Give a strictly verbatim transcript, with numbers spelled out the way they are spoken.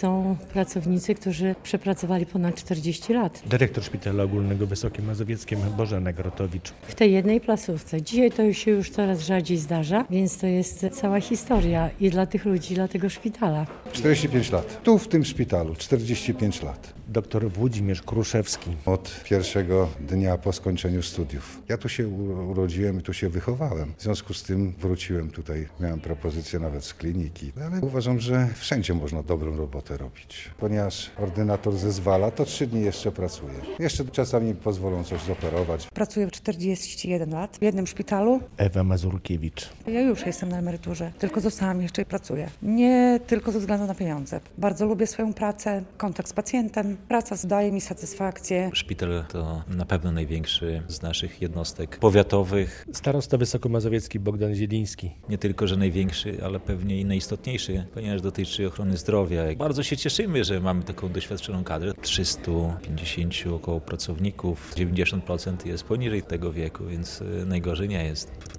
są pracownicy, którzy przepracowali ponad czterdzieści lat. Dyrektor Szpitala Ogólnego w Wysokim Mazowieckim Bożena Grotowicz. W tej jednej placówce. Dzisiaj to się już coraz rzadziej zdarza, więc to jest cała historia i dla tych ludzi, i dla tego szpitala. czterdzieści pięć lat. Tu w tym szpitalu czterdzieści pięć lat. Doktor Włodzimierz Kruszewski. Od pierwszego dnia po skończeniu studiów. Ja tu się urodziłem i tu się wychowałem. W związku z tym wróciłem tutaj. Miałem propozycję nawet z kliniki, ale uważam, że wszędzie można dobrą robotę robić. Ponieważ ordynator zezwala, to trzy dni jeszcze pracuję. Jeszcze czasami pozwolą coś zoperować. Pracuję czterdzieści jeden lat w jednym szpitalu. Ewa Mazurkiewicz. Ja już jestem na emeryturze, tylko zostałam jeszcze i pracuję. Nie tylko ze względu na pieniądze. Bardzo lubię swoją pracę, kontakt z pacjentem. Praca daje mi satysfakcję. Szpital to na pewno największy z naszych jednostek powiatowych. Starosta Wysokomazowiecki Bogdan Zieliński. Nie tylko, że największy, ale pewnie i najistotniejszy, ponieważ dotyczy ochrony zdrowia. Bardzo się cieszymy, że mamy taką doświadczoną kadrę. trzysta pięćdziesiąt około pracowników, dziewięćdziesiąt procent jest poniżej tego wieku, więc najgorzej nie jest.